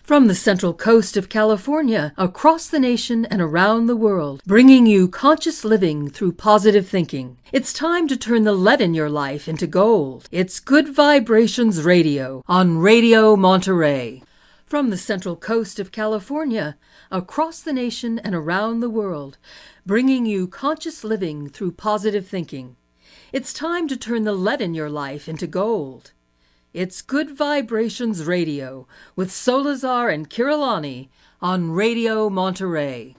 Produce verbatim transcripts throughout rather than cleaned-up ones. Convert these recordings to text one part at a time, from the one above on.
From the Central Coast of California, across the nation and around the world, bringing you conscious living through positive thinking. It's time to turn the lead in your life into gold. It's Good Vibrations Radio on Radio Monterey. From the Central Coast of California, across the nation and around the world, bringing you conscious living through positive thinking. It's time to turn the lead in your life into gold. It's Good Vibrations Radio with Solazar and Kirillani on Radio Monterey.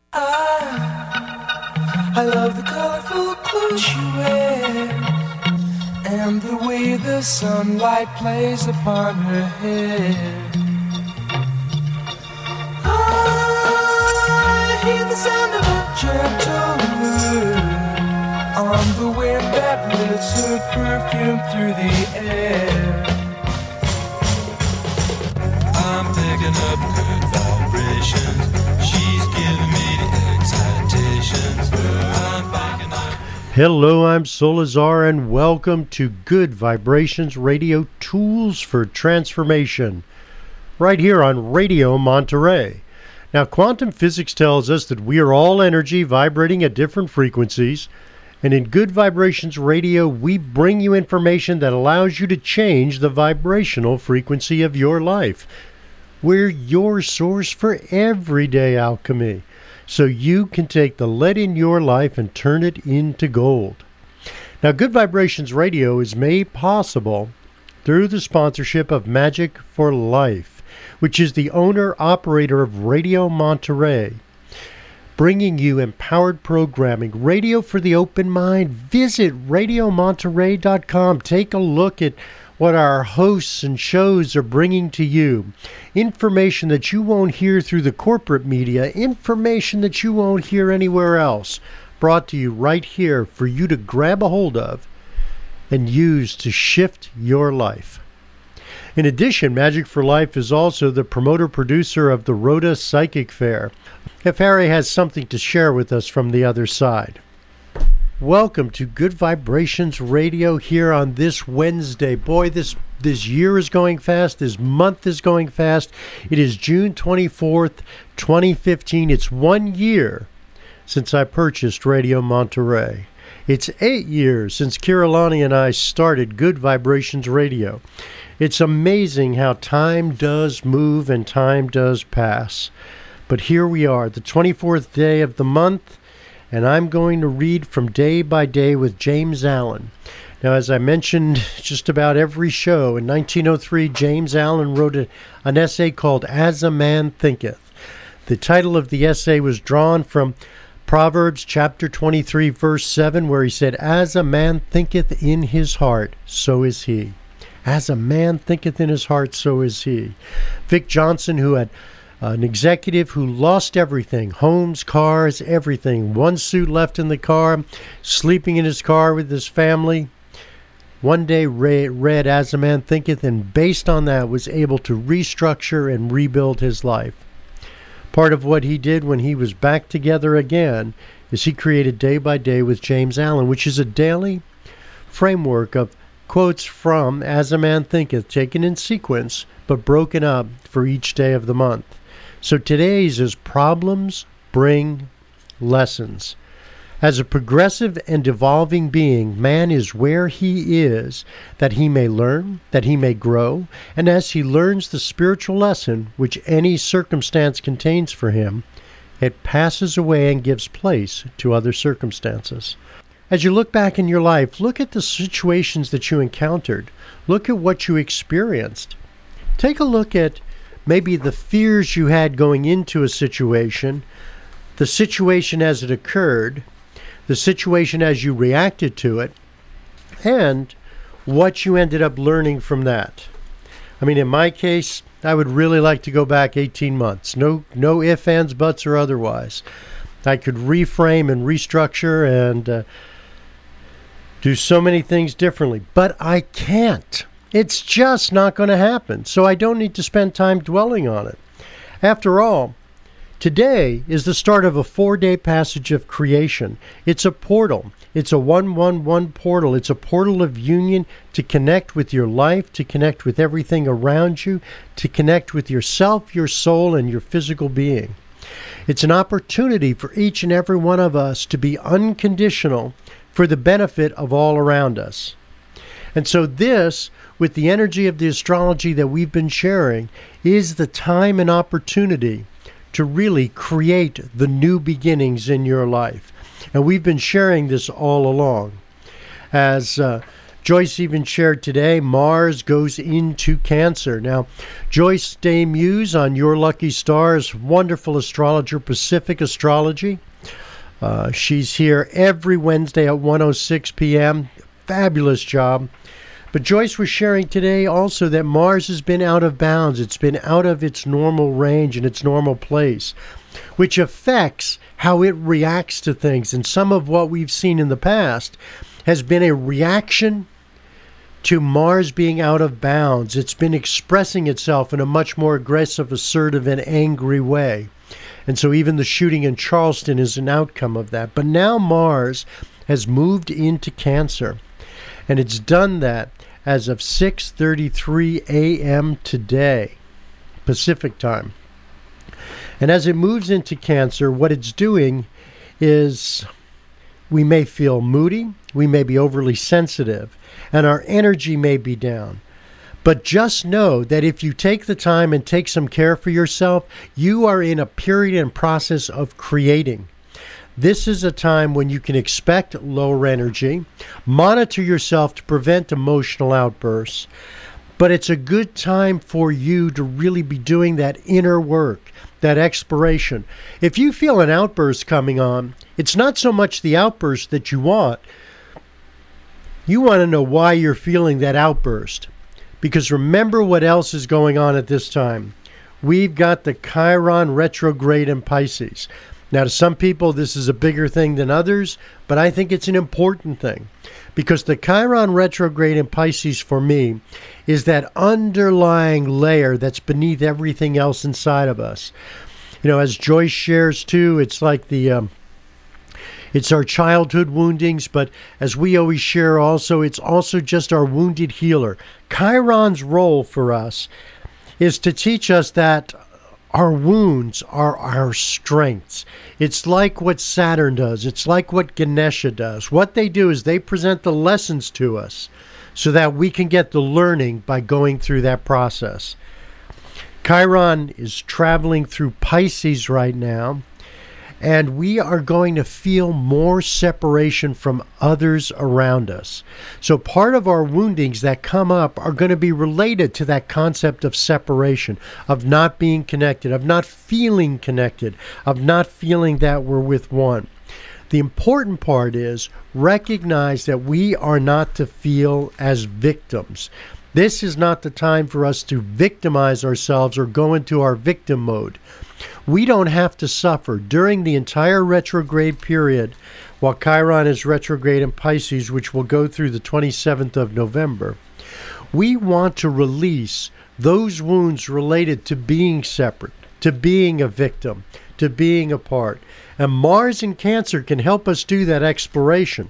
I, I love the colorful clothes she wears and the way the sunlight plays upon her hair. I hear the sound of a gentle word on the wind that lifts her perfume through the air. I'm picking up good vibrations. She's giving me the excitations. I'm picking up. Hello, I'm Solazar, and welcome to Good Vibrations Radio, Tools for Transformation, right here on Radio Monterey. Now, quantum physics tells us that we are all energy vibrating at different frequencies, and in Good Vibrations Radio, we bring you information that allows you to change the vibrational frequency of your life. We're your source for everyday alchemy, so you can take the lead in your life and turn it into gold. Now, Good Vibrations Radio is made possible through the sponsorship of Magic for Life, which is the owner-operator of Radio Monterey, bringing you empowered programming, radio for the open mind. Visit radio monterey dot com. Take a look at what our hosts and shows are bringing to you. Information that you won't hear through the corporate media, information that you won't hear anywhere else, brought to you right here for you to grab a hold of and use to shift your life. In addition, Magic for Life is also the promoter-producer of the Rhoda Psychic Fair. If Harry has something to share with us from the other side. Welcome to Good Vibrations Radio here on this Wednesday. Boy, this this year is going fast. This month is going fast. It is June twenty-fourth, twenty fifteen. It's one year since I purchased Radio Monterey. It's eight years since Kirillani and I started Good Vibrations Radio. It's amazing how time does move and time does pass. But here we are, the twenty-fourth day of the month, and I'm going to read from Day by Day with James Allen. Now, as I mentioned just about every show, in nineteen oh three, James Allen wrote a, an essay called As a Man Thinketh. The title of the essay was drawn from Proverbs chapter twenty-three, verse seven, where he said, As a man thinketh in his heart, so is he. As a man thinketh in his heart, so is he. Vic Johnson, who had an executive who lost everything, homes, cars, everything, one suit left in the car, sleeping in his car with his family, one day read, read As a Man Thinketh, and based on that was able to restructure and rebuild his life. Part of what he did when he was back together again is he created Day by Day with James Allen, which is a daily framework of quotes from As a Man Thinketh, taken in sequence, but broken up for each day of the month. So today's is Problems Bring Lessons. As a progressive and evolving being, man is where he is, that he may learn, that he may grow, and as he learns the spiritual lesson which any circumstance contains for him, it passes away and gives place to other circumstances. As you look back in your life, look at the situations that you encountered. Look at what you experienced. Take a look at maybe the fears you had going into a situation, the situation as it occurred, the situation as you reacted to it, and what you ended up learning from that. I mean, in my case, I would really like to go back eighteen months. No, no ifs, ands, buts, or otherwise. I could reframe and restructure and uh, do so many things differently, but I can't. It's just not going to happen, so I don't need to spend time dwelling on it. After all, today is the start of a four-day passage of creation. It's a portal. It's a one one one portal. It's a portal of union to connect with your life, to connect with everything around you, to connect with yourself, your soul, and your physical being. It's an opportunity for each and every one of us to be unconditional for the benefit of all around us. And so this, with the energy of the astrology that we've been sharing, is the time and opportunity to really create the new beginnings in your life. And we've been sharing this all along. As uh, Joyce even shared today, Mars goes into Cancer. Now, Joyce Day Muse on Your Lucky Stars, wonderful astrologer, Pacific Astrology. Uh, she's here every Wednesday at one oh six p.m. Fabulous job. But Joyce was sharing today also that Mars has been out of bounds. It's been out of its normal range and its normal place, which affects how it reacts to things. And some of what we've seen in the past has been a reaction to Mars being out of bounds. It's been expressing itself in a much more aggressive, assertive, and angry way. And so even the shooting in Charleston is an outcome of that. But now Mars has moved into Cancer, and it's done that as of six thirty-three a.m. today, Pacific time. And as it moves into Cancer, what it's doing is we may feel moody, we may be overly sensitive, and our energy may be down. But just know that if you take the time and take some care for yourself, you are in a period and process of creating. This is a time when you can expect lower energy, monitor yourself to prevent emotional outbursts, but it's a good time for you to really be doing that inner work, that exploration. If you feel an outburst coming on, it's not so much the outburst that you want. You want to know why you're feeling that outburst. Because remember what else is going on at this time. We've got the Chiron retrograde in Pisces. Now, to some people, this is a bigger thing than others, but I think it's an important thing. Because the Chiron retrograde in Pisces, for me, is that underlying layer that's beneath everything else inside of us. You know, as Joyce shares, too, it's like the... Um, It's our childhood woundings, but as we always share also, it's also just our wounded healer. Chiron's role for us is to teach us that our wounds are our strengths. It's like what Saturn does. It's like what Ganesha does. What they do is they present the lessons to us so that we can get the learning by going through that process. Chiron is traveling through Pisces right now, and we are going to feel more separation from others around us. So part of our woundings that come up are going to be related to that concept of separation, of not being connected, of not feeling connected, of not feeling that we're with one. The important part is recognize that we are not to feel as victims. This is not the time for us to victimize ourselves or go into our victim mode. We don't have to suffer during the entire retrograde period while Chiron is retrograde in Pisces, which will go through the twenty-seventh of November. We want to release those wounds related to being separate, to being a victim, to being apart. And Mars in Cancer can help us do that exploration.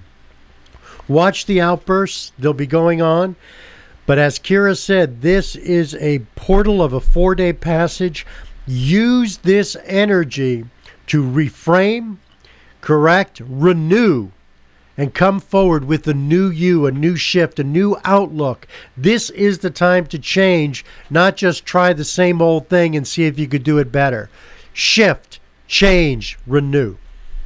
Watch the outbursts. They'll be going on. But as Kira said, this is a portal of a four-day passage. Use this energy to reframe, correct, renew, and come forward with a new you, a new shift, a new outlook. This is the time to change, not just try the same old thing and see if you could do it better. Shift, change, renew.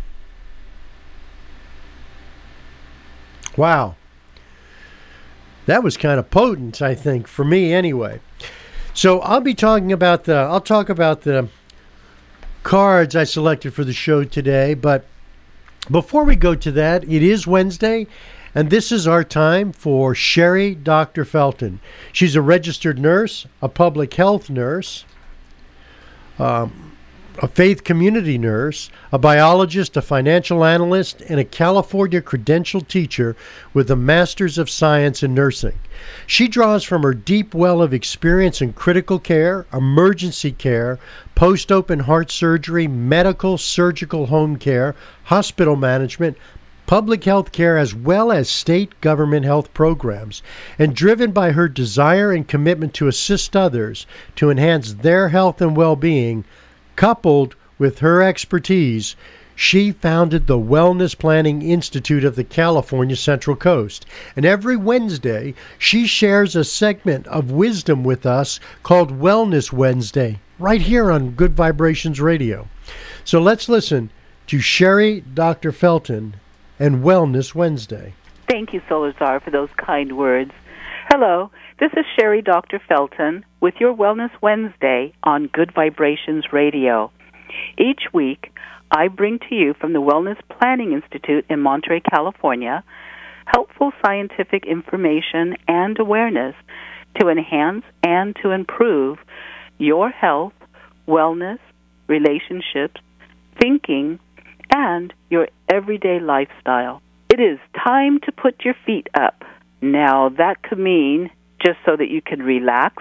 Wow. That was kind of potent, I think, for me anyway. So I'll be talking about the, I'll talk about the cards I selected for the show today. But before we go to that, it is Wednesday, and this is our time for Sherry Doctor Felton. She's a registered nurse, a public health nurse, um, a faith community nurse, a biologist, a financial analyst, and a California credentialed teacher with a Master's of Science in Nursing. She draws from her deep well of experience in critical care, emergency care, post-open heart surgery, medical, surgical home care, hospital management, public health care as well as state government health programs. And driven by her desire and commitment to assist others to enhance their health and well-being, coupled with her expertise, she founded the Wellness Planning Institute of the California Central Coast. And every Wednesday, she shares a segment of wisdom with us called Wellness Wednesday, right here on Good Vibrations Radio. So let's listen to Sherry Doctor Felton and Wellness Wednesday. Thank you, Solazar, for those kind words. Hello, this is Sherry Doctor Felton with your Wellness Wednesday on Good Vibrations Radio. Each week, I bring to you from the Wellness Planning Institute in Monterey, California, helpful scientific information and awareness to enhance and to improve your health, wellness, relationships, thinking, and your everyday lifestyle. It is time to put your feet up. Now, that could mean just so that you can relax,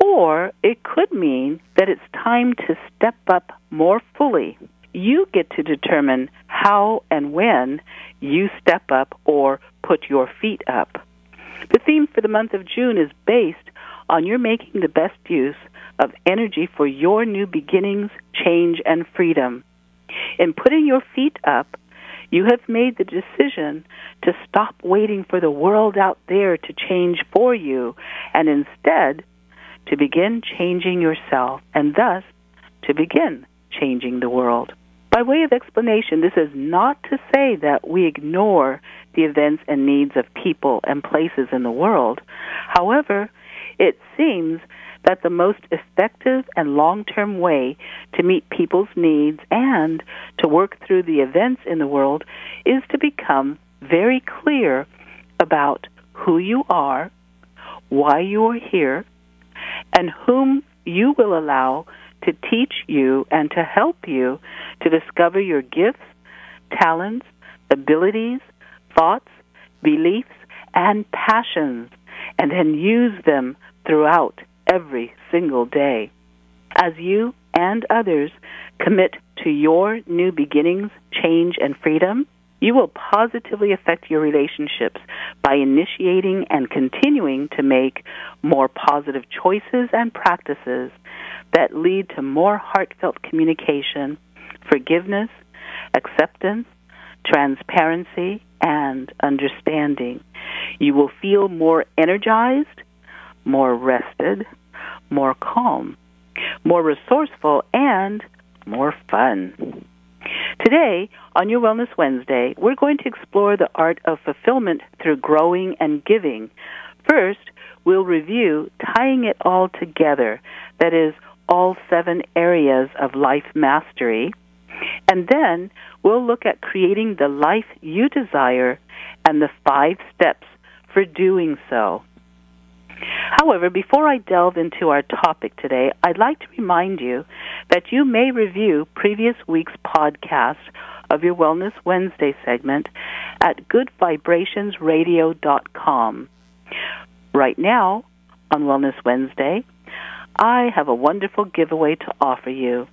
or it could mean that it's time to step up more fully. You get to determine how and when you step up or put your feet up. The theme for the month of June is based on your making the best use of energy for your new beginnings, change, and freedom. In putting your feet up, you have made the decision to stop waiting for the world out there to change for you, and instead to begin changing yourself, and thus to begin changing the world. By way of explanation, this is not to say that we ignore the events and needs of people and places in the world. However, it seems that the most effective and long-term way to meet people's needs and to work through the events in the world is to become very clear about who you are, why you are here, and whom you will allow to teach you and to help you to discover your gifts, talents, abilities, thoughts, beliefs, and passions, and then use them throughout every single day. As you and others commit to your new beginnings, change, and freedom, you will positively affect your relationships by initiating and continuing to make more positive choices and practices that lead to more heartfelt communication, forgiveness, acceptance, transparency, and understanding. You will feel more energized, more rested, more calm, more resourceful, and more fun. Today, on your Wellness Wednesday, we're going to explore the art of fulfillment through growing and giving. First, we'll review tying it all together, that is, all seven areas of life mastery. And then we'll look at creating the life you desire and the five steps for doing so. However, before I delve into our topic today, I'd like to remind you that you may review previous week's podcast of your Wellness Wednesday segment at good vibrations radio dot com. Right now, on Wellness Wednesday, I have a wonderful giveaway to offer you.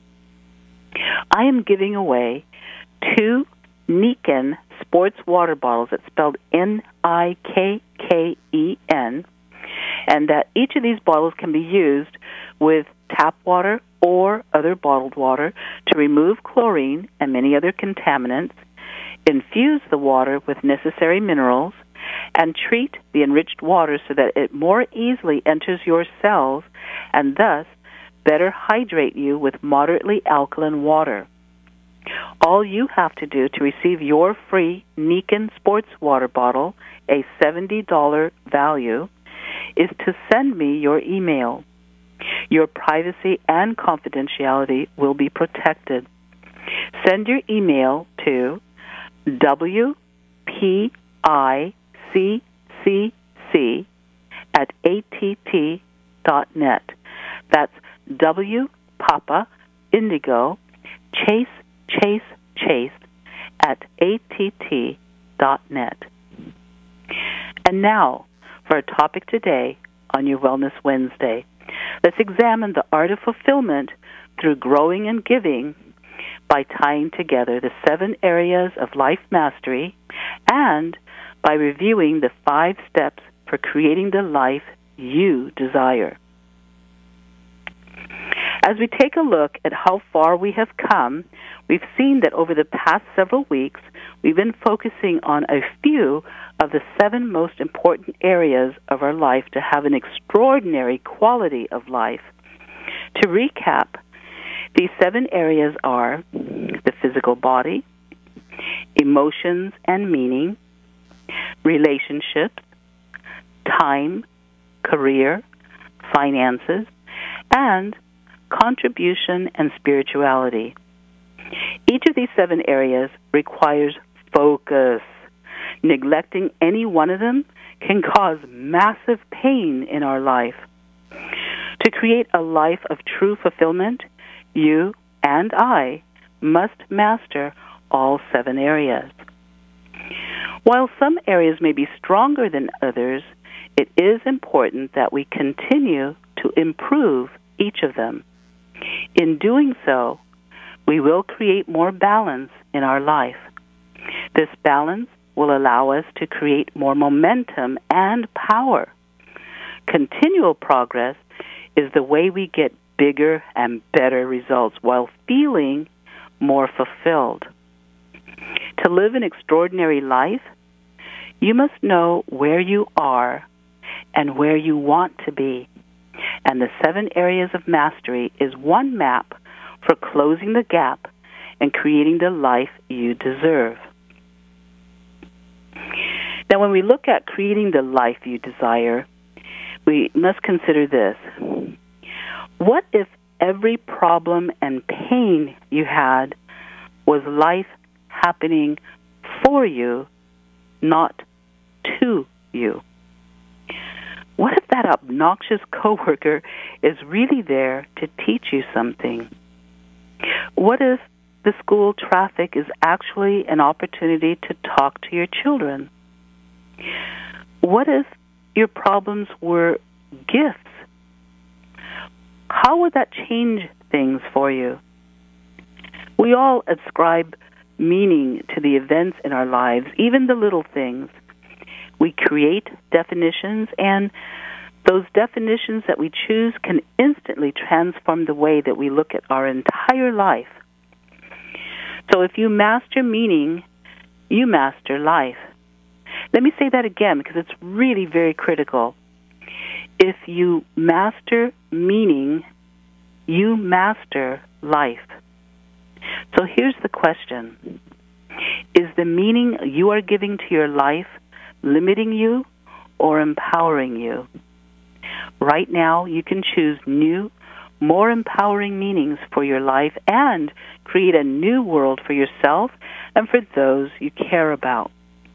I am giving away two Nikken sports water bottles. It's spelled N I K K E N. And that each of these bottles can be used with tap water or other bottled water to remove chlorine and many other contaminants, infuse the water with necessary minerals, and treat the enriched water so that it more easily enters your cells and thus better hydrate you with moderately alkaline water. All you have to do to receive your free Nikken sports water bottle, a seventy dollars value, is to send me your email. Your privacy and confidentiality will be protected. Send your email to W P I C C C at A T T dot net. That's W, Papa, Indigo, Chase, Chase, Chase at A T T dot net. And now, for our topic today on your Wellness Wednesday, let's examine the art of fulfillment through growing and giving by tying together the seven areas of life mastery and by reviewing the five steps for creating the life you desire. As we take a look at how far we have come, we've seen that over the past several weeks, we've been focusing on a few of the seven most important areas of our life to have an extraordinary quality of life. To recap, these seven areas are the physical body, emotions and meaning, relationships, time, career, finances, and contribution and spirituality. Each of these seven areas requires focus. Neglecting any one of them can cause massive pain in our life. To create a life of true fulfillment, you and I must master all seven areas. While some areas may be stronger than others, it is important that we continue to improve each of them. In doing so, we will create more balance in our life. This balance will allow us to create more momentum and power. Continual progress is the way we get bigger and better results while feeling more fulfilled. To live an extraordinary life, you must know where you are and where you want to be. And the seven areas of mastery is one map for closing the gap and creating the life you deserve. Now, when we look at creating the life you desire, we must consider this. What if every problem and pain you had was life happening for you, not to you? What if that obnoxious coworker is really there to teach you something? What if the school traffic is actually an opportunity to talk to your children? What if your problems were gifts? How would that change things for you? We all ascribe meaning to the events in our lives, even the little things. We create definitions, and those definitions that we choose can instantly transform the way that we look at our entire life. So if you master meaning, you master life. Let me say that again because it's really very critical. If you master meaning, you master life. So here's the question. Is the meaning you are giving to your life limiting you or empowering you? Right now, you can choose new, more empowering meanings for your life and create a new world for yourself and for those you care about.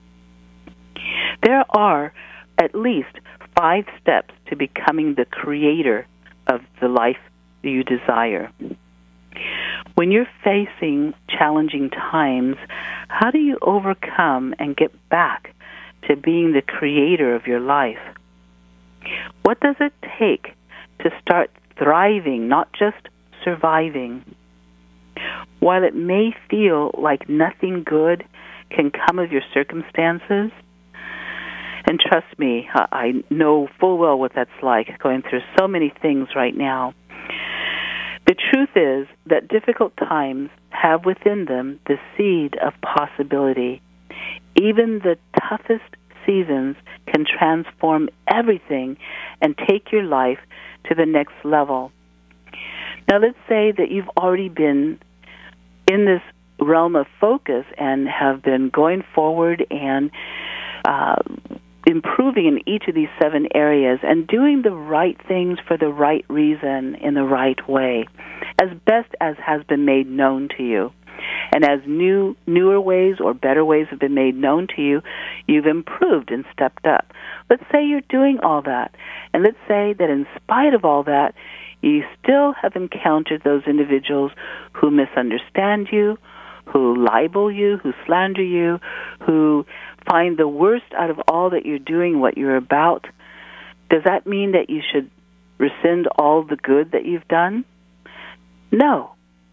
There are at least five steps to becoming the creator of the life you desire. When you're facing challenging times, how do you overcome and get back to being the creator of your life? What does it take to start thriving, not just surviving? While it may feel like nothing good can come of your circumstances, and trust me, I know full well what that's like, going through so many things right now. The truth is that difficult times have within them the seed of possibility. Even the toughest seasons can transform everything and take your life to the next level. Now, let's say that you've already been in this realm of focus and have been going forward and uh, improving in each of these seven areas and doing the right things for the right reason in the right way, as best as has been made known to you. And as new, newer ways or better ways have been made known to you, you've improved and stepped up. Let's say you're doing all that, and let's say that in spite of all that, you still have encountered those individuals who misunderstand you, who libel you, who slander you, who find the worst out of all that you're doing, what you're about. Does that mean that you should rescind all the good that you've done? No.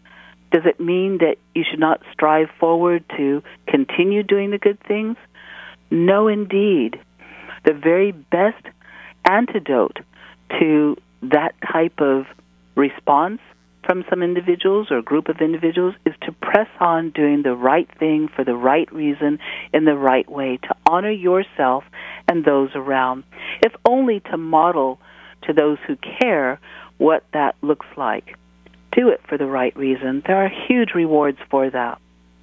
Does it mean that you should not strive forward to continue doing the good things? No, indeed. The very best antidote to that type of response from some individuals or group of individuals is to press on doing the right thing for the right reason in the right way, to honor yourself and those around, if only to model to those who care what that looks like. Do it for the right reason. There are huge rewards for that.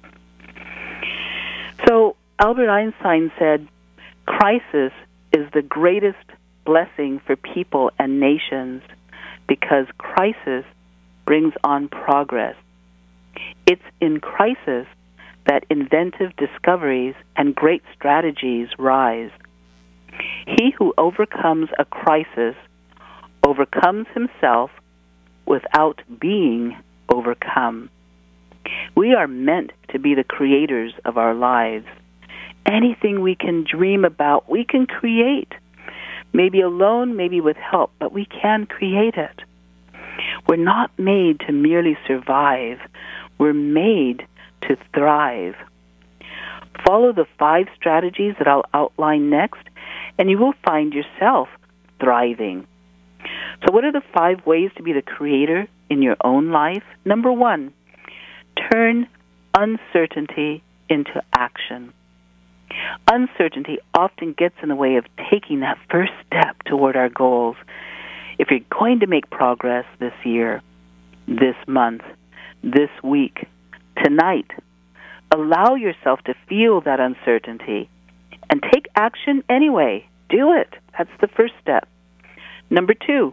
So Albert Einstein said, crisis is the greatest blessing for people and nations because crisis brings on progress. It's in crisis that inventive discoveries and great strategies rise. He who overcomes a crisis overcomes himself without being overcome. We are meant to be the creators of our lives. Anything we can dream about, we can create. Maybe alone, maybe with help, but we can create it. We're not made to merely survive. We're made to thrive. Follow the five strategies that I'll outline next, and you will find yourself thriving. So what are the five ways to be the creator in your own life? Number one, turn uncertainty into action. Uncertainty often gets in the way of taking that first step toward our goals. If you're going to make progress this year, this month, this week, tonight, allow yourself to feel that uncertainty and take action anyway. Do it. That's the first step. Number two,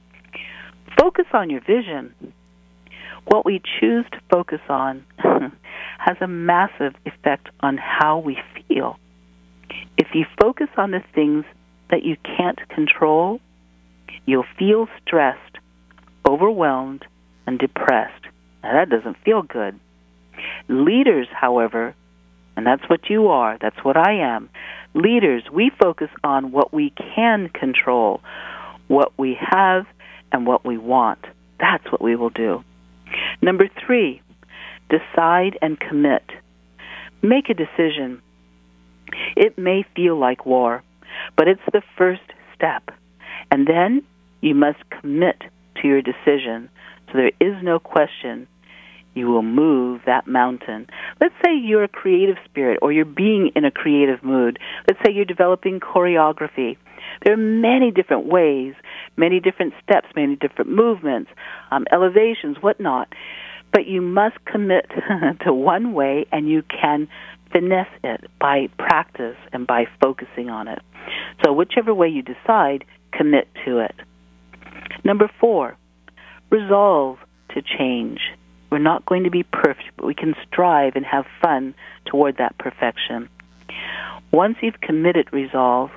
focus on your vision. What we choose to focus on has a massive effect on how we feel. If you focus on the things that you can't control, you'll feel stressed, overwhelmed, and depressed. Now, that doesn't feel good. Leaders, however, and that's what you are, that's what I am, leaders, we focus on what we can control, what we have, and what we want. That's what we will do. Number three, decide and commit. Make a decision. It may feel like war, but it's the first step. And then you must commit to your decision so there is no question you will move that mountain. Let's say you're a creative spirit or you're being in a creative mood. Let's say you're developing choreography. There are many different ways, many different steps, many different movements, um, elevations, whatnot. But you must commit to one way, and you can finesse it by practice and by focusing on it. So whichever way you decide, commit to it. Number four, resolve to change. We're not going to be perfect, but we can strive and have fun toward that perfection. Once you've committed resolve,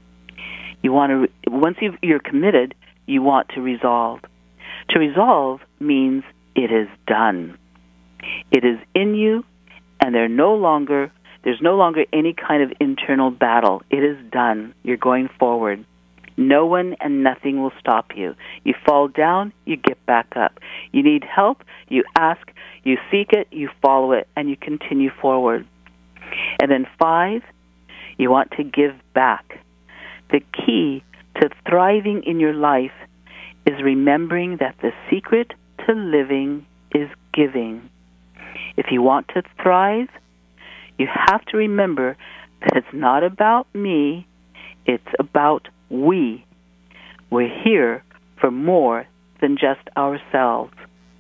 you want to. Once you've, you're committed, you want to resolve. To resolve means it is done. It is in you, and there no longer there's no longer any kind of internal battle. It is done. You're going forward. No one and nothing will stop you. You fall down, you get back up. You need help, you ask, you seek it, you follow it, and you continue forward. And then five, you want to give back. The key to thriving in your life is remembering that the secret to living is giving. If you want to thrive, you have to remember that it's not about me, it's about we. We're here for more than just ourselves.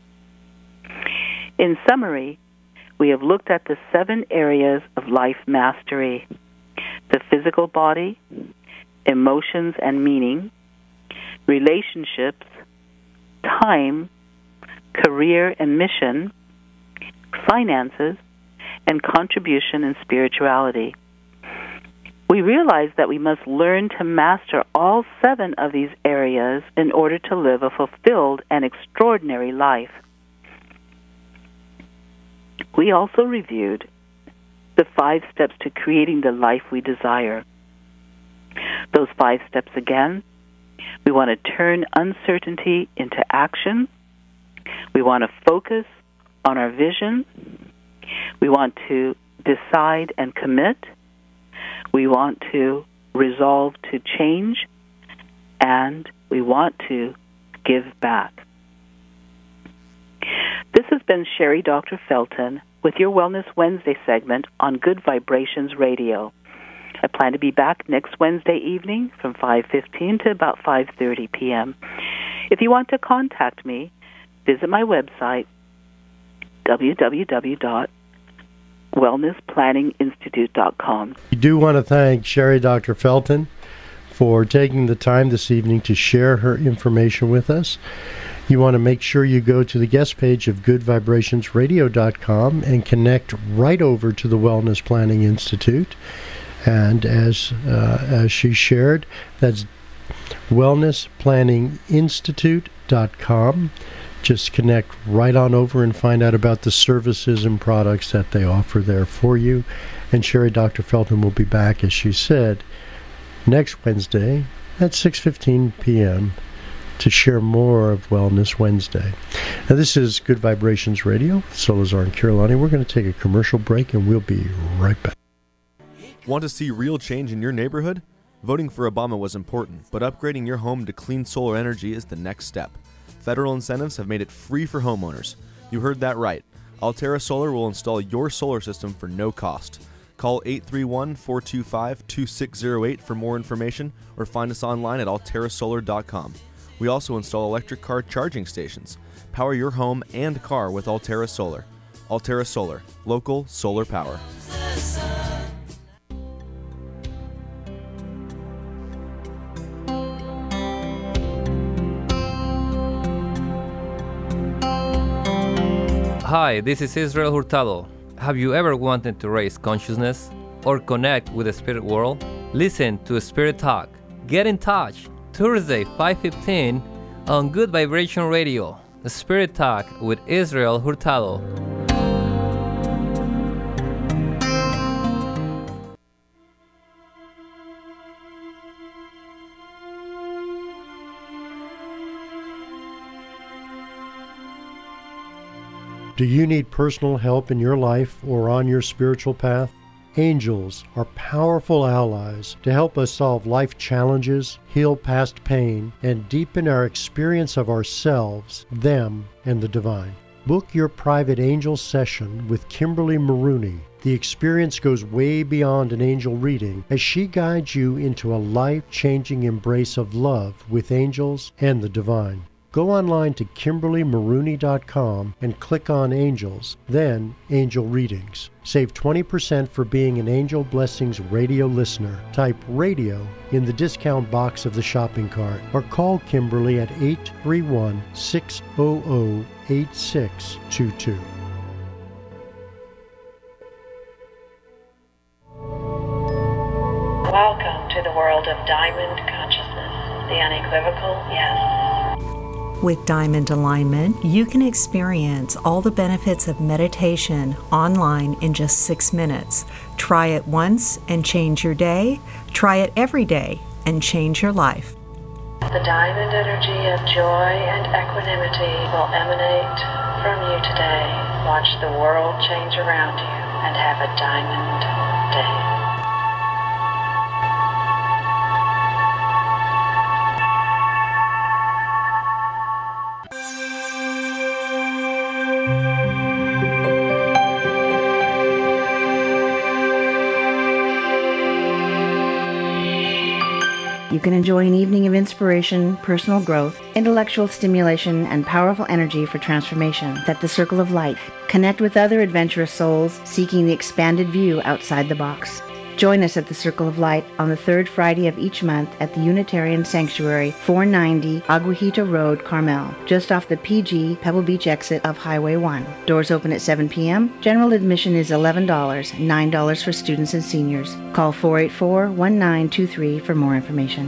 In summary, we have looked at the seven areas of life mastery: the physical body, emotions and meaning, relationships, time, career and mission, finances, and contribution and spirituality. We realize that we must learn to master all seven of these areas in order to live a fulfilled and extraordinary life. We also reviewed the five steps to creating the life we desire. Those five steps again: we want to turn uncertainty into action. We want to focus on our vision. We want to decide and commit. We want to resolve to change. And we want to give back. This has been Sherry Doctor Felton with your Wellness Wednesday segment on Good Vibrations Radio. I plan to be back next Wednesday evening from five fifteen to about five thirty p.m. If you want to contact me, visit my website, w w w dot wellness planning institute dot com. We do want to thank Sherry Doctor Felton for taking the time this evening to share her information with us. You want to make sure you go to the guest page of good vibrations radio dot com and connect right over to the Wellness Planning Institute. And as uh, as she shared, that's wellness planning institute dot com. Just connect right on over and find out about the services and products that they offer there for you. And Sherry Doctor Felton will be back, as she said, next Wednesday at six fifteen p.m. to share more of Wellness Wednesday. Now, this is Good Vibrations Radio, Solazar and Kirillani. We're going to take a commercial break, and we'll be right back. Want to see real change in your neighborhood? Voting for Obama was important, but upgrading your home to clean solar energy is the next step. Federal incentives have made it free for homeowners. You heard that right. Altera Solar will install your solar system for no cost. Call eight three one, four two five, two six zero eight for more information or find us online at altera solar dot com. We also install electric car charging stations. Power your home and car with Altera Solar. Altera Solar, local solar power. Hi, this is Israel Hurtado. Have you ever wanted to raise consciousness or connect with the spirit world? Listen to Spirit Talk. Get in touch. Thursday, five fifteen on Good Vibration Radio. Spirit Talk with Israel Hurtado. Do you need personal help in your life or on your spiritual path? Angels are powerful allies to help us solve life challenges, heal past pain, and deepen our experience of ourselves, them, and the divine. Book your private angel session with Kimberly Maroney. The experience goes way beyond an angel reading as she guides you into a life-changing embrace of love with angels and the divine. Go online to kimberly maroney dot com and click on Angels, then Angel Readings. Save twenty percent for being an Angel Blessings radio listener. Type radio in the discount box of the shopping cart or call Kimberly at eight three one, six hundred, eight six two two. Welcome to the world of Diamond Consciousness, the unequivocal yes. With Diamond Alignment, you can experience all the benefits of meditation online in just six minutes. Try it once and change your day. Try it every day and change your life. The diamond energy of joy and equanimity will emanate from you today. Watch the world change around you and have a diamond day. You can enjoy an evening of inspiration, personal growth, intellectual stimulation, and powerful energy for transformation at the Circle of Light. Connect with other adventurous souls seeking the expanded view outside the box. Join us at the Circle of Light on the third Friday of each month at the Unitarian Sanctuary, four ninety Aguajita Road, Carmel, just off the P G Pebble Beach exit of Highway one. Doors open at seven p.m. General admission is eleven dollars, nine dollars for students and seniors. Call four eight four, one nine two three for more information.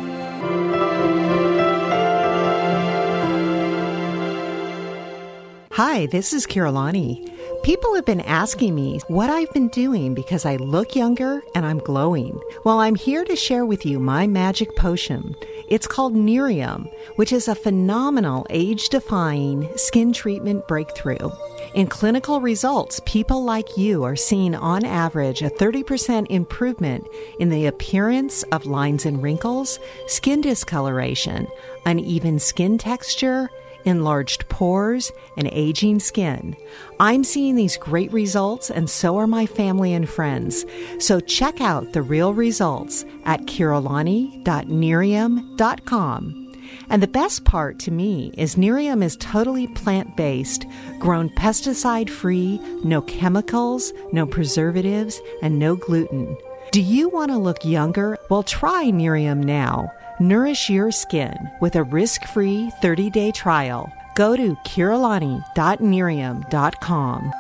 Hi, this is Kirillani. People have been asking me what I've been doing because I look younger and I'm glowing. Well, I'm here to share with you my magic potion. It's called Nerium, which is a phenomenal age-defying skin treatment breakthrough. In clinical results, people like you are seeing on average a thirty percent improvement in the appearance of lines and wrinkles, skin discoloration, uneven skin texture, enlarged pores, and aging skin. I'm seeing these great results, and so are my family and friends. So check out the real results at kirolani dot nerium dot com. And the best part to me is Nerium is totally plant-based, grown pesticide-free, no chemicals, no preservatives, and no gluten. Do you want to look younger? Well, try Nerium now. Nourish your skin with a risk-free thirty-day trial. Go to kirolani dot nerium dot com.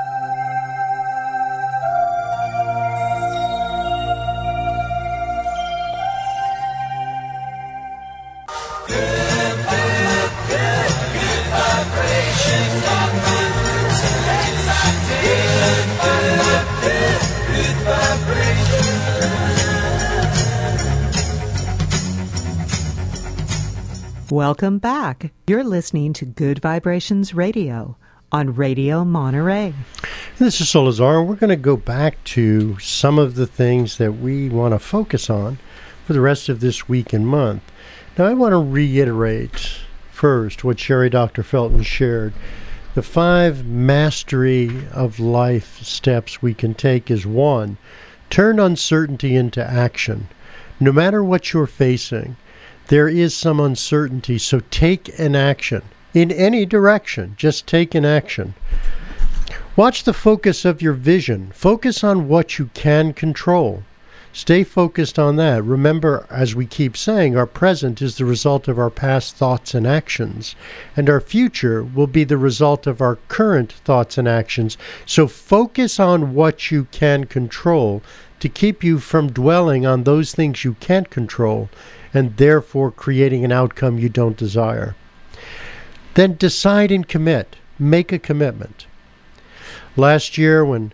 Welcome back. You're listening to Good Vibrations Radio on Radio Monterey. This is Solazar. We're going to go back to some of the things that we want to focus on for the rest of this week and month. Now, I want to reiterate first what Sherry Doctor Felton shared. The five mastery of life steps we can take is one, turn uncertainty into action. No matter what you're facing, there is some uncertainty, so take an action. In any direction, just take an action. Watch the focus of your vision. Focus on what you can control. Stay focused on that. Remember, as we keep saying, our present is the result of our past thoughts and actions, and our future will be the result of our current thoughts and actions. So focus on what you can control to keep you from dwelling on those things you can't control, and therefore creating an outcome you don't desire. Then decide and commit. Make a commitment. Last year when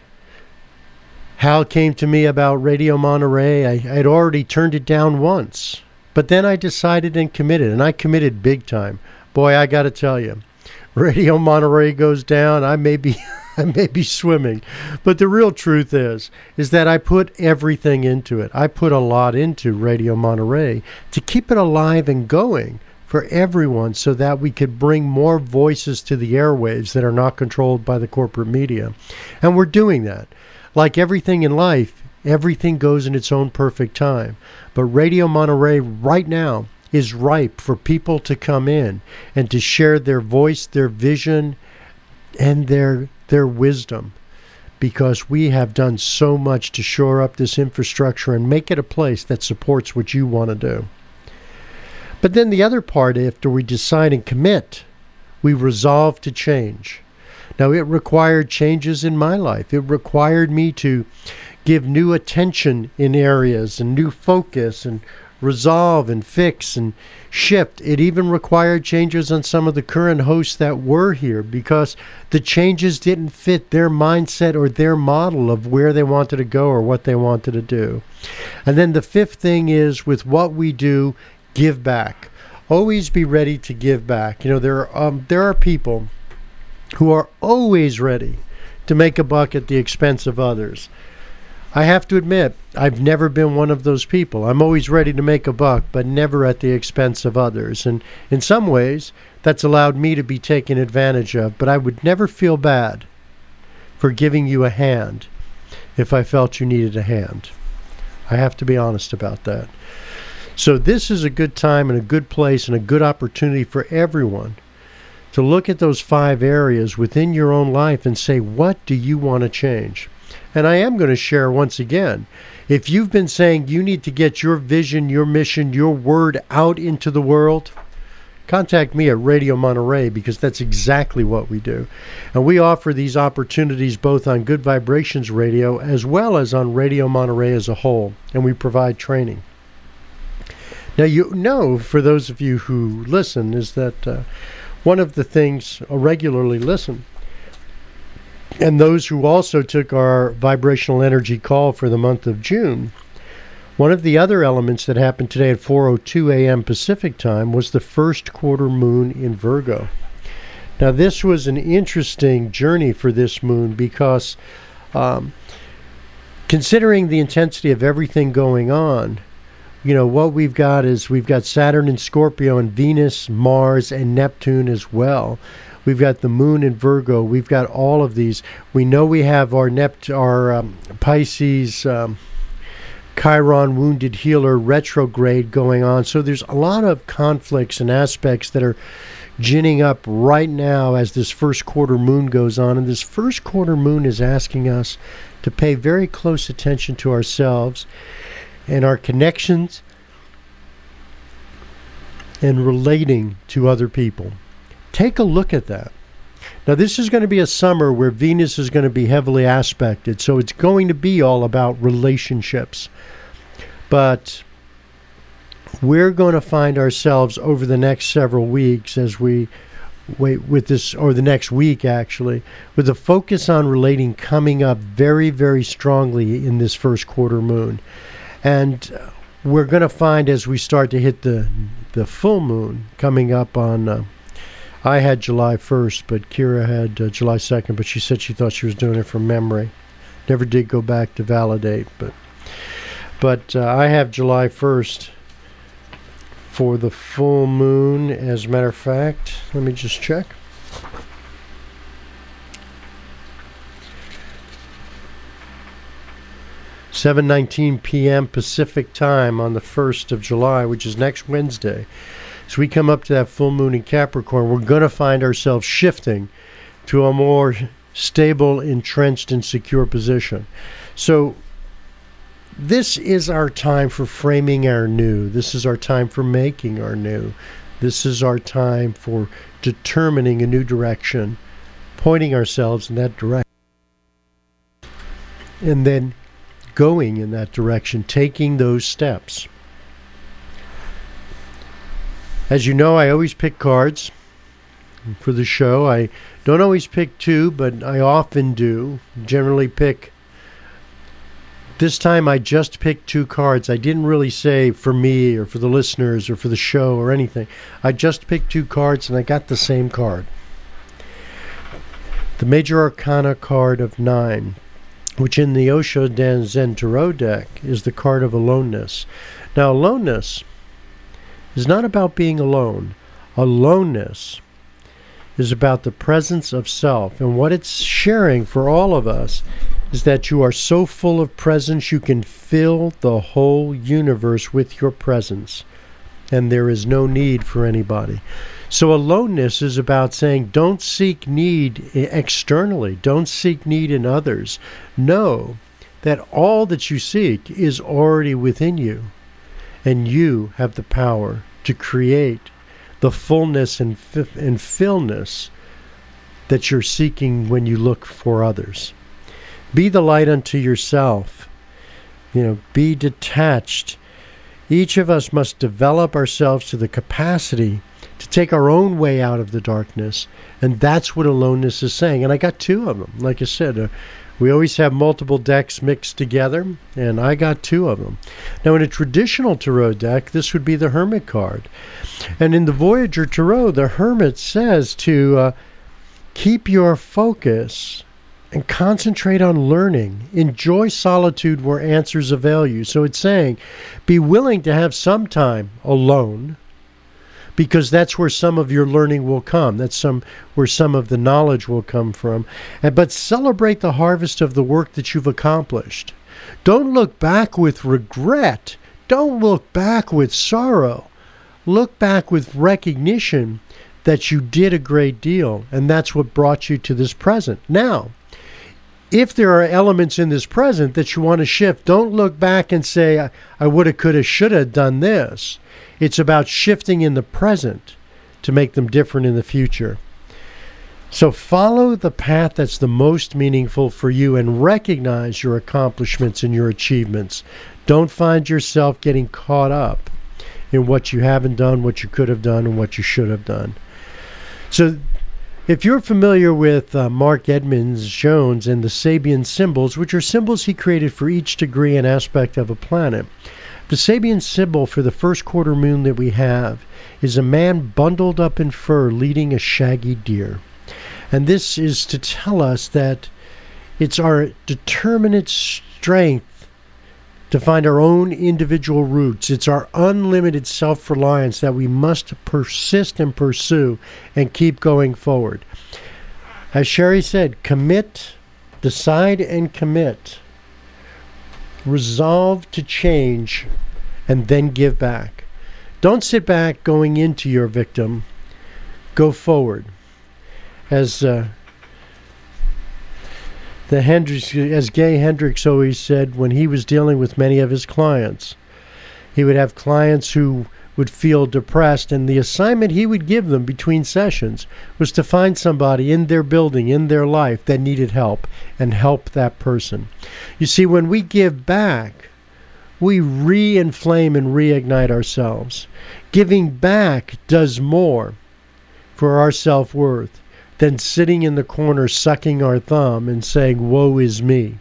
Hal came to me about Radio Monterey, I had already turned it down once. But then I decided and committed, and I committed big time. Boy, I got to tell you, Radio Monterey goes down, I may be... I may be swimming, but the real truth is, is that I put everything into it. I put a lot into Radio Monterey to keep it alive and going for everyone so that we could bring more voices to the airwaves that are not controlled by the corporate media. And we're doing that. Like everything in life, everything goes in its own perfect time. But Radio Monterey right now is ripe for people to come in and to share their voice, their vision, and their their wisdom, because we have done so much to shore up this infrastructure and make it a place that supports what you want to do. But then the other part, after we decide and commit, we resolve to change. Now, it required changes in my life. It required me to give new attention in areas and new focus and resolve and fix and shift. It even required changes on some of the current hosts that were here because the changes didn't fit their mindset or their model of where they wanted to go or what they wanted to do. And then the fifth thing is, with what we do, give back. Always be ready to give back. You know, there are, um, there are people who are always ready to make a buck at the expense of others. I have to admit, I've never been one of those people. I'm always ready to make a buck, but never at the expense of others. And in some ways, that's allowed me to be taken advantage of. But I would never feel bad for giving you a hand if I felt you needed a hand. I have to be honest about that. So this is a good time and a good place and a good opportunity for everyone to look at those five areas within your own life and say, what do you want to change? And I am going to share once again, if you've been saying you need to get your vision, your mission, your word out into the world, contact me at Radio Monterey, because that's exactly what we do. And we offer these opportunities both on Good Vibrations Radio as well as on Radio Monterey as a whole, and we provide training. Now, you know, for those of you who listen, is that uh, one of the things, uh, regularly listen, and those who also took our vibrational energy call for the month of June, One of the other elements that happened today at four oh two a.m. Pacific time was the first quarter moon in Virgo. Now, this was an interesting journey for this moon because um, considering the intensity of everything going on, you know, what we've got is we've got Saturn in Scorpio and Venus, Mars, and Neptune as well. We've got the moon in Virgo. We've got all of these. We know we have our Nept- our um, Pisces um, Chiron wounded healer retrograde going on. So there's a lot of conflicts and aspects that are ginning up right now as this first quarter moon goes on. And this first quarter moon is asking us to pay very close attention to ourselves and our connections and relating to other people. Take a look at that. Now, this is going to be a summer where Venus is going to be heavily aspected, so it's going to be all about relationships. But we're going to find ourselves over the next several weeks as we wait with this, or the next week actually, with a focus on relating coming up very, very strongly in this first quarter moon. And we're going to find as we start to hit the the full moon coming up on, uh, I had July first, but Kira had uh, July second, but she said she thought she was doing it from memory. Never did go back to validate, but but uh, I have July first for the full moon. As a matter of fact, let me just check. seven nineteen p.m. Pacific time on the first of July, which is next Wednesday. As we come up to that full moon in Capricorn, we're going to find ourselves shifting to a more stable, entrenched, and secure position. So this is our time for framing our new. This is our time for making our new. This is our time for determining a new direction, pointing ourselves in that direction, and then going in that direction, taking those steps. As you know, I always pick cards for the show. I don't always pick two, but I often do. Generally pick. This time I just picked two cards. I didn't really say for me or for the listeners or for the show or anything. I just picked two cards and I got the same card. The Major Arcana card of nine, which in the Osho Zen Tarot deck is the card of aloneness. Now, aloneness is not about being alone. Aloneness is about the presence of self. And what it's sharing for all of us is that you are so full of presence you can fill the whole universe with your presence. And there is no need for anybody. So aloneness is about saying, don't seek need externally. Don't seek need in others. Know that all that you seek is already within you. And you have the power to create the fullness and, f- and fillness that you're seeking when you look for others. Be the light unto yourself. You know, be detached. Each of us must develop ourselves to the capacity to take our own way out of the darkness. And that's what aloneness is saying. And I got two of them. Like I said, uh, we always have multiple decks mixed together, and I got two of them. Now, in a traditional tarot deck, this would be the Hermit card. And in the Voyager Tarot, the Hermit says to uh, keep your focus and concentrate on learning. Enjoy solitude where answers avail you. So it's saying, be willing to have some time alone, because that's where some of your learning will come. That's some where some of the knowledge will come from. And, but celebrate the harvest of the work that you've accomplished. Don't look back with regret. Don't look back with sorrow. Look back with recognition that you did a great deal, and that's what brought you to this present. Now, if there are elements in this present that you want to shift, don't look back and say, I, I woulda, coulda, shoulda done this. It's about shifting in the present to make them different in the future. So follow the path that's the most meaningful for you and recognize your accomplishments and your achievements. Don't find yourself getting caught up in what you haven't done, what you could have done, and what you should have done. So if you're familiar with uh, Mark Edmonds Jones and the Sabian symbols, which are symbols he created for each degree and aspect of a planet, The Sabian symbol for the first quarter moon that we have is a man bundled up in fur leading a shaggy deer. And this is to tell us that it's our determinate strength to find our own individual roots. It's our unlimited self-reliance that we must persist and pursue and keep going forward. As Sherry said, commit, decide and commit. Resolve to change and then give back. Don't sit back going into your victim. Go forward. As uh, the Hendricks, as Gay Hendricks always said when he was dealing with many of his clients, he would have clients who would feel depressed, and the assignment he would give them between sessions was to find somebody in their building, in their life, that needed help, and help that person. You see, when we give back, we re-inflame and reignite ourselves. Giving back does more for our self-worth than sitting in the corner sucking our thumb and saying, woe is me.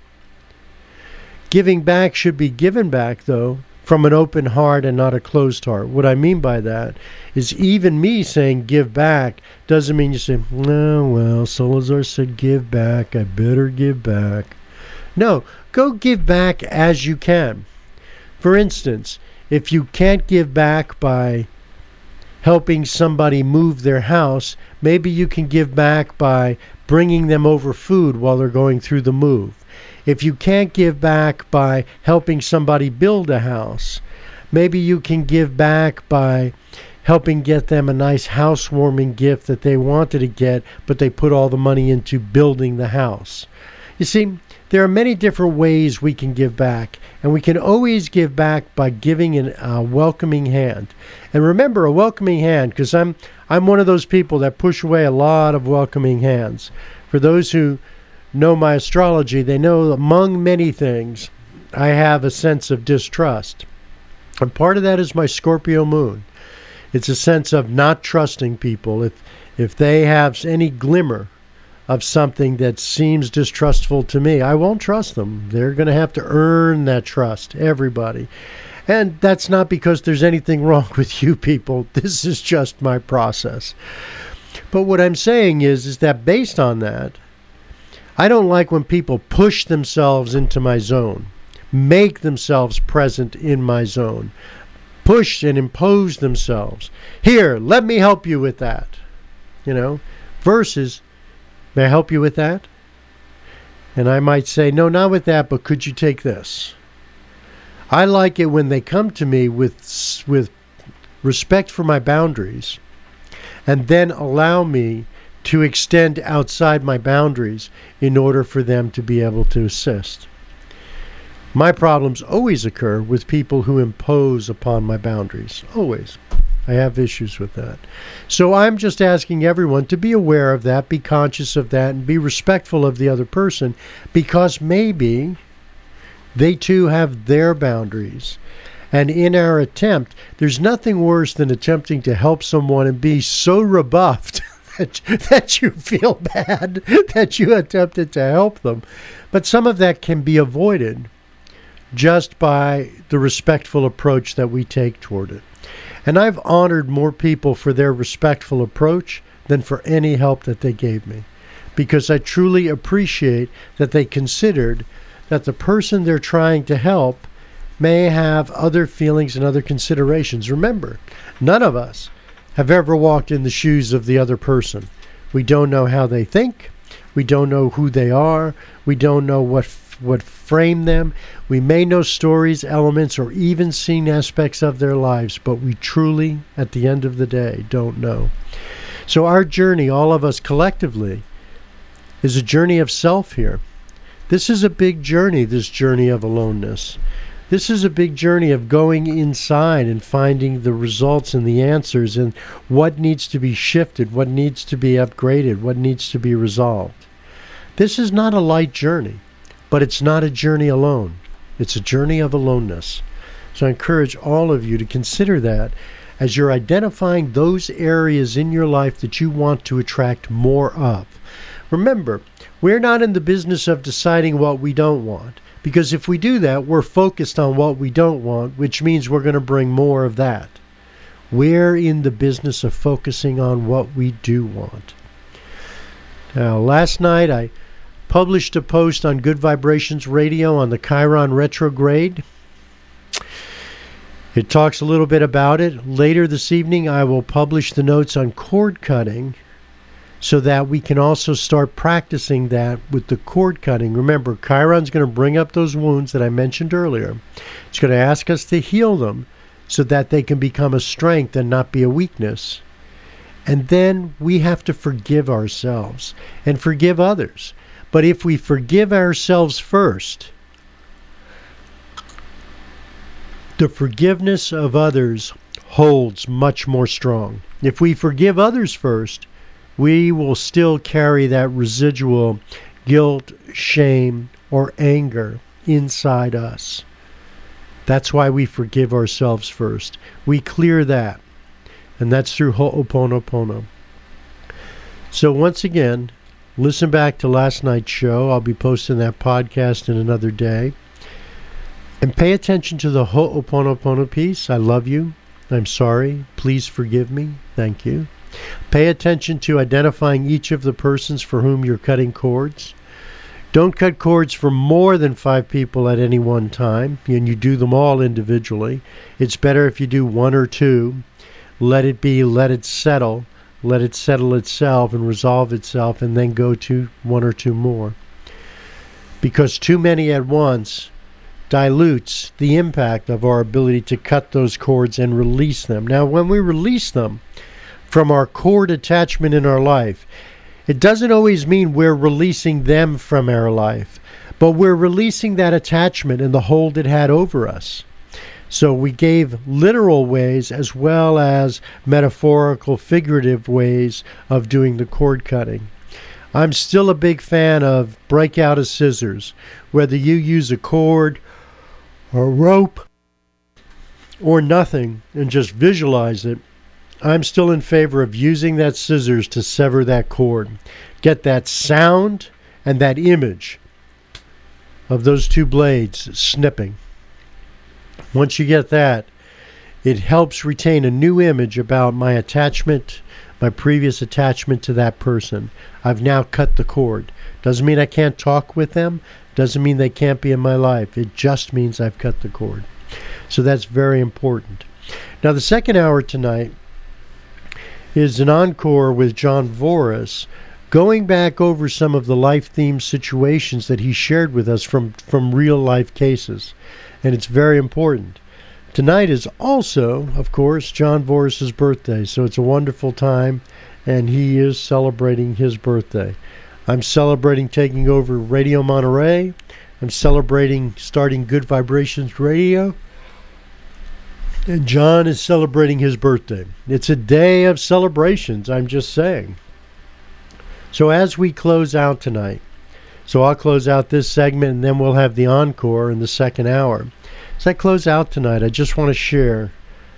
Giving back should be given back, though, from an open heart and not a closed heart. What I mean by that is even me saying give back doesn't mean you say, no, well, Solazar said give back, I better give back. No, go give back as you can. For instance, if you can't give back by helping somebody move their house, maybe you can give back by bringing them over food while they're going through the move. If you can't give back by helping somebody build a house, maybe you can give back by helping get them a nice housewarming gift that they wanted to get, but they put all the money into building the house. You see, there are many different ways we can give back, and we can always give back by giving an, a welcoming hand. And remember, a welcoming hand, because I'm I'm one of those people that push away a lot of welcoming hands. For those who know my astrology, they know among many things, I have a sense of distrust. And part of that is my Scorpio moon. It's a sense of not trusting people. If if they have any glimmer of something that seems distrustful to me, I won't trust them. They're going to have to earn that trust, everybody. And that's not because there's anything wrong with you people. This is just my process. But what I'm saying is, is that based on that, I don't like when people push themselves into my zone, make themselves present in my zone, push and impose themselves. Here, let me help you with that. You know, versus, may I help you with that? And I might say, no, not with that, but could you take this? I like it when they come to me with with respect for my boundaries and then allow me to extend outside my boundaries in order for them to be able to assist. My problems always occur with people who impose upon my boundaries. Always. I have issues with that. So I'm just asking everyone to be aware of that, be conscious of that, and be respectful of the other person, because maybe they too have their boundaries. And in our attempt, there's nothing worse than attempting to help someone and be so rebuffed that, that you feel bad that you attempted to help them. But some of that can be avoided just by the respectful approach that we take toward it. And I've honored more people for their respectful approach than for any help that they gave me, because I truly appreciate that they considered that the person they're trying to help may have other feelings and other considerations. Remember, none of us have ever walked in the shoes of the other person. We don't know how they think. We don't know who they are. We don't know what what framed them. We may know stories, elements, or even seen aspects of their lives, but we truly, at the end of the day, don't know. So our journey, all of us collectively, is a journey of self here. This is a big journey, this journey of aloneness. This is a big journey of going inside and finding the results and the answers and what needs to be shifted, what needs to be upgraded, what needs to be resolved. This is not a light journey, but it's not a journey alone. It's a journey of aloneness. So I encourage all of you to consider that as you're identifying those areas in your life that you want to attract more of. Remember, we're not in the business of deciding what we don't want, Because if we do that, we're focused on what we don't want, which means we're going to bring more of that. We're in the business of focusing on what we do want. Now, last night I published a post on Good Vibrations Radio on the Chiron retrograde. It talks a little bit about it. Later this evening, I will publish the notes on cord cutting so that we can also start practicing that with the cord cutting. Remember, Chiron's going to bring up those wounds that I mentioned earlier. It's going to ask us to heal them so that they can become a strength and not be a weakness. And then we have to forgive ourselves and forgive others. But if we forgive ourselves first, the forgiveness of others holds much more strong. If we forgive others first, we will still carry that residual guilt, shame, or anger inside us. That's why we forgive ourselves first. We clear that. And that's through Ho'oponopono. So once again, listen back to last night's show. I'll be posting that podcast in another day. And pay attention to the Ho'oponopono piece. I love you. I'm sorry. Please forgive me. Thank you. Pay attention to identifying each of the persons for whom you're cutting cords. Don't cut cords for more than five people at any one time, and you do them all individually. It's better if you do one or two. Let it be, let it settle, let it settle itself and resolve itself, and then go to one or two more. Because too many at once dilutes the impact of our ability to cut those cords and release them. Now, when we release them from our cord attachment in our life, it doesn't always mean we're releasing them from our life, but we're releasing that attachment and the hold it had over us. So we gave literal ways as well as metaphorical, figurative ways of doing the cord cutting. I'm still a big fan of break out a scissors, whether you use a cord or rope or nothing and just visualize it. I'm still in favor of using that scissors to sever that cord. Get that sound and that image of those two blades snipping. Once you get that, it helps retain a new image about my attachment, my previous attachment to that person. I've now cut the cord. Doesn't mean I can't talk with them. Doesn't mean they can't be in my life. It just means I've cut the cord. So that's very important. Now, the second hour tonight is an encore with John Voris, going back over some of the life-themed situations that he shared with us from, from real-life cases. And it's very important. Tonight is also, of course, John Voris' birthday, so it's a wonderful time, and he is celebrating his birthday. I'm celebrating taking over Radio Monterey. I'm celebrating starting Good Vibrations Radio. And John is celebrating his birthday. It's a day of celebrations, I'm just saying. So as we close out tonight, so I'll close out this segment and then we'll have the encore in the second hour. As I close out tonight, I just want to share,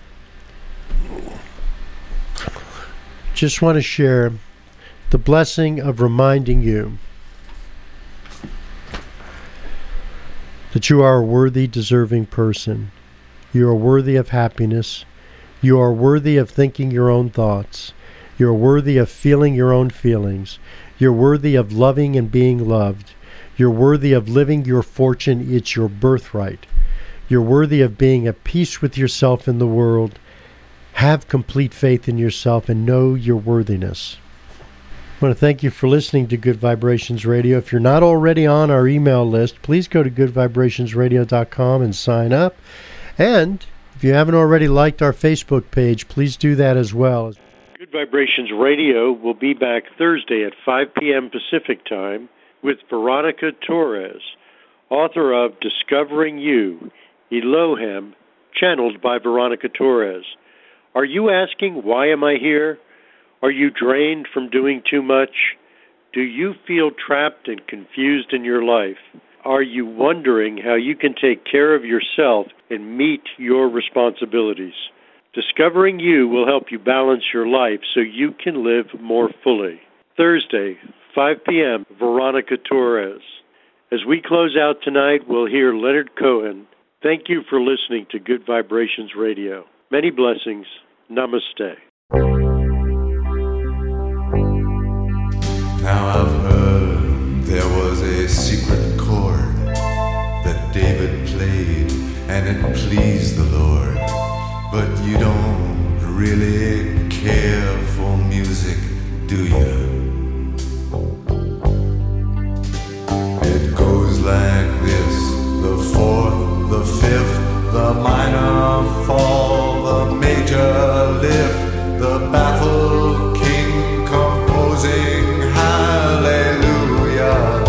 just want to share the blessing of reminding you that you are a worthy, deserving person. You are worthy of happiness. You are worthy of thinking your own thoughts. You're worthy of feeling your own feelings. You're worthy of loving and being loved. You're worthy of living your fortune. It's your birthright. You're worthy of being at peace with yourself in the world. Have complete faith in yourself and know your worthiness. I want to thank you for listening to Good Vibrations Radio. If you're not already on our email list, please go to good vibrations radio dot com and sign up. And if you haven't already liked our Facebook page, please do that as well. Good Vibrations Radio will be back Thursday at five p.m. Pacific Time with Veronica Torres, author of Discovering You, Elohim, channeled by Veronica Torres. Are you asking, why am I here? Are you drained from doing too much? Do you feel trapped and confused in your life? Are you wondering how you can take care of yourself and meet your responsibilities? Discovering You will help you balance your life so you can live more fully. Thursday, five p.m., Veronica Torres. As we close out tonight, we'll hear Leonard Cohen. Thank you for listening to Good Vibrations Radio. Many blessings. Namaste. Now I've heard there was a secret chord that David played and it pleased the Lord. But you don't really care for music, do you? It goes like this: the fourth, the fifth, the minor fall, the major lift, the baffled king composing hallelujah.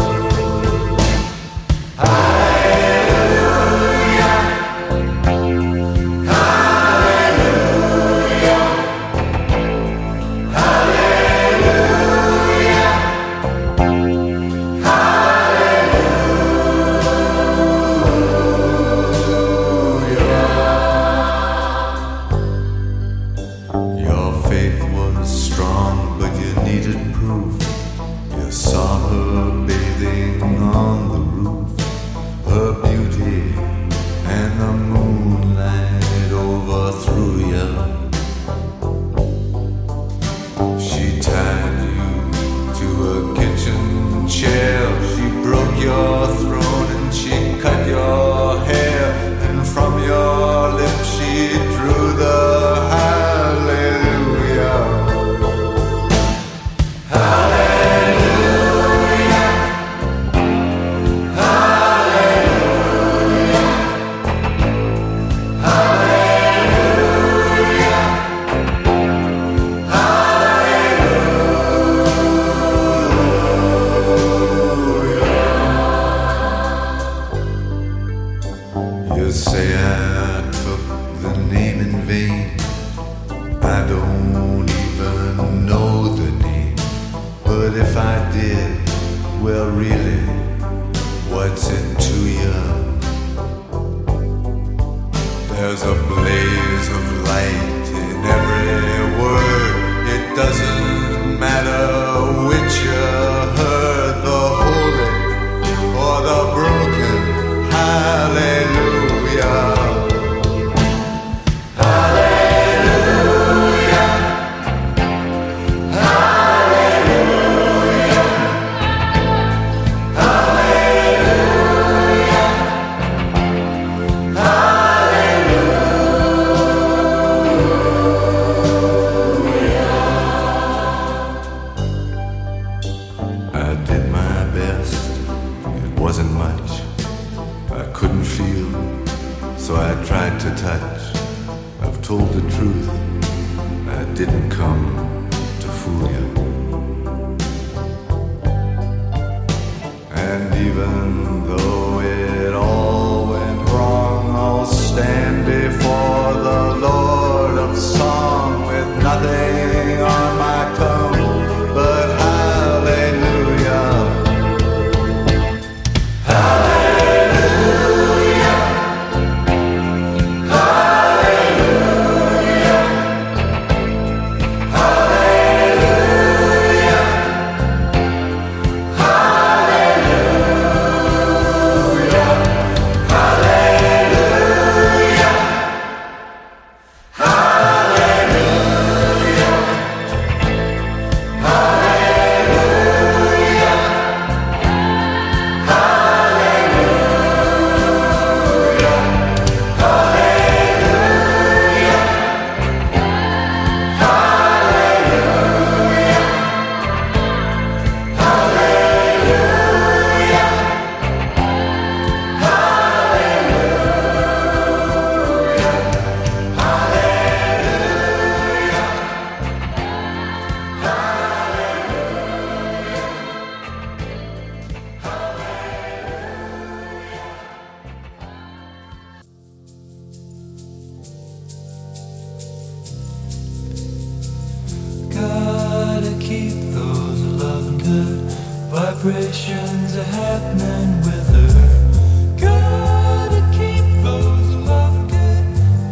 Vibrations are happening with her. Gotta keep those love good.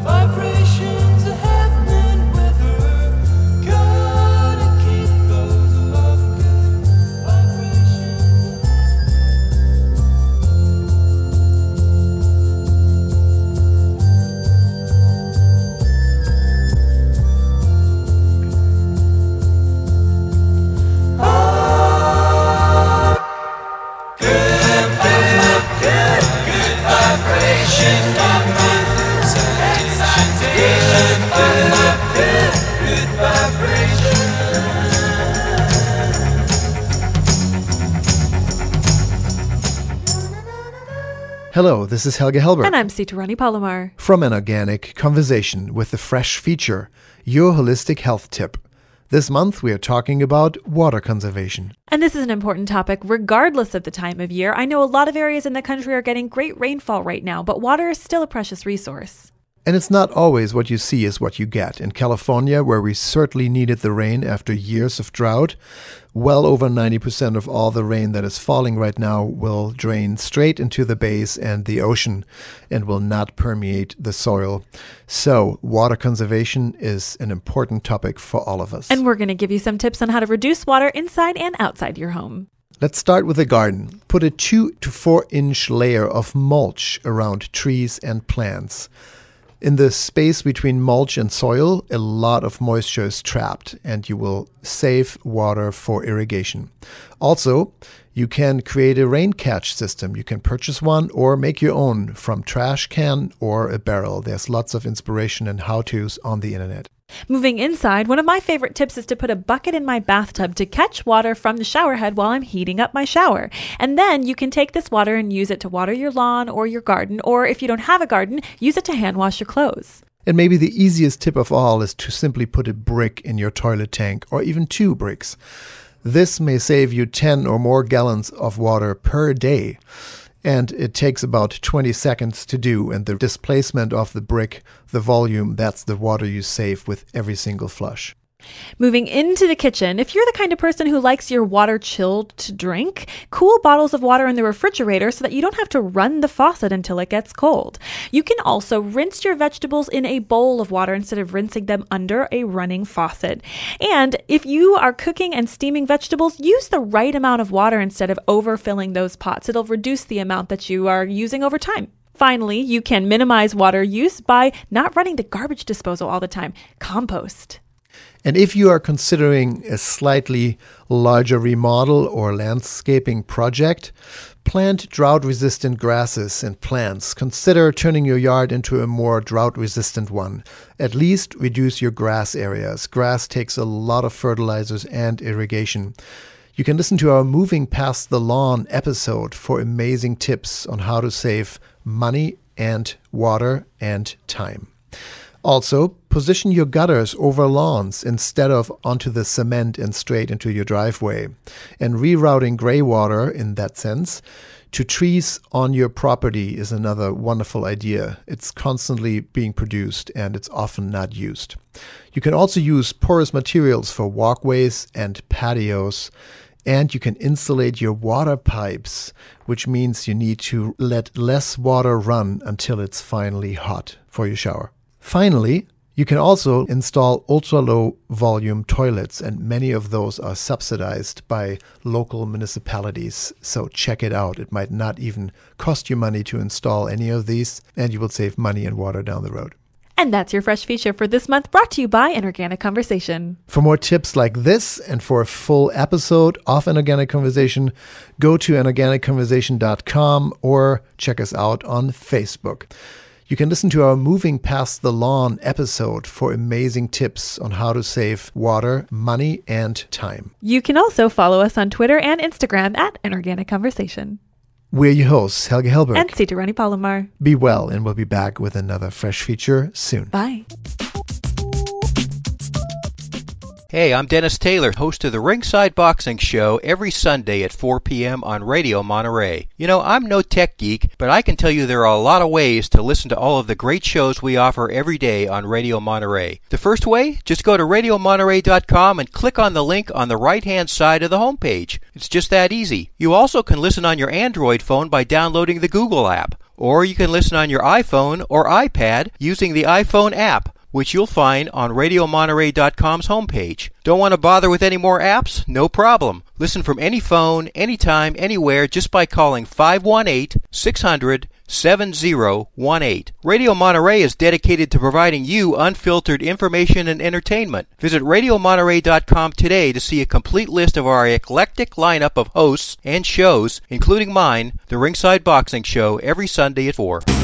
Vibrations are happening with her. Gotta keep those love good. Vibrations. Hello, this is Helge Helberg. And I'm Sita Rani Palomar. From An Organic Conversation with the fresh feature, your holistic health tip. This month we are talking about water conservation. And this is an important topic regardless of the time of year. I know a lot of areas in the country are getting great rainfall right now, but water is still a precious resource. And it's not always what you see is what you get. In California, where we certainly needed the rain after years of drought, well over ninety percent of all the rain that is falling right now will drain straight into the bays and the ocean and will not permeate the soil. So water conservation is an important topic for all of us. And we're going to give you some tips on how to reduce water inside and outside your home. Let's start with the garden. Put a two to four inch layer of mulch around trees and plants. In the space between mulch and soil, a lot of moisture is trapped and you will save water for irrigation. Also, you can create a rain catch system. You can purchase one or make your own from trash can or a barrel. There's lots of inspiration and how-tos on the internet. Moving inside, one of my favorite tips is to put a bucket in my bathtub to catch water from the shower head while I'm heating up my shower. And then you can take this water and use it to water your lawn or your garden, or if you don't have a garden, use it to hand wash your clothes. And maybe the easiest tip of all is to simply put a brick in your toilet tank, or even two bricks. This may save you ten or more gallons of water per day. And it takes about twenty seconds to do, and the displacement of the brick, the volume, that's the water you save with every single flush. Moving into the kitchen, if you're the kind of person who likes your water chilled to drink, cool bottles of water in the refrigerator so that you don't have to run the faucet until it gets cold. You can also rinse your vegetables in a bowl of water instead of rinsing them under a running faucet. And if you are cooking and steaming vegetables, use the right amount of water instead of overfilling those pots. It'll reduce the amount that you are using over time. Finally, you can minimize water use by not running the garbage disposal all the time. Compost. And if you are considering a slightly larger remodel or landscaping project, plant drought-resistant grasses and plants. Consider turning your yard into a more drought-resistant one. At least reduce your grass areas. Grass takes a lot of fertilizers and irrigation. You can listen to our Moving Past the Lawn episode for amazing tips on how to save money and water and time. Also, position your gutters over lawns instead of onto the cement and straight into your driveway. And rerouting gray water, in that sense, to trees on your property is another wonderful idea. It's constantly being produced and it's often not used. You can also use porous materials for walkways and patios. And you can insulate your water pipes, which means you need to let less water run until it's finally hot for your shower. Finally, you can also install ultra-low volume toilets, and many of those are subsidized by local municipalities. So check it out. It might not even cost you money to install any of these, and you will save money and water down the road. And that's your fresh feature for this month, brought to you by An Organic Conversation. For more tips like this and for a full episode of An Organic Conversation, go to an organic conversation dot com or check us out on Facebook. You can listen to our Moving Past the Lawn episode for amazing tips on how to save water, money, and time. You can also follow us on Twitter and Instagram at An Organic Conversation. We're your hosts, Helge Helberg. And Sita Rani Palomar. Be well, and we'll be back with another fresh feature soon. Bye. Hey, I'm Dennis Taylor, host of the Ringside Boxing Show every Sunday at four p.m. on Radio Monterey. You know, I'm no tech geek, but I can tell you there are a lot of ways to listen to all of the great shows we offer every day on Radio Monterey. The first way? Just go to radio monterey dot com and click on the link on the right-hand side of the homepage. It's just that easy. You also can listen on your Android phone by downloading the Google app, or you can listen on your iPhone or iPad using the iPhone app, which you'll find on radio monterey dot com's homepage. Don't want to bother with any more apps? No problem. Listen from any phone, anytime, anywhere, just by calling five one eight, six hundred, seven zero one eight. Radio Monterey is dedicated to providing you unfiltered information and entertainment. Visit radio monterey dot com today to see a complete list of our eclectic lineup of hosts and shows, including mine, the Ringside Boxing Show, every Sunday at four.